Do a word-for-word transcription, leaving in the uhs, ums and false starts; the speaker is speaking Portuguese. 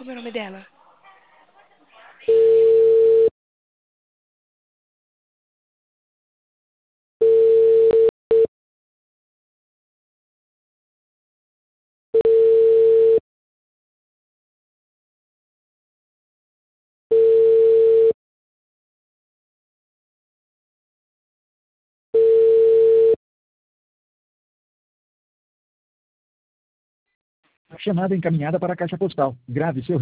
como é o nome dela? Chamada encaminhada para a caixa postal. Grave seu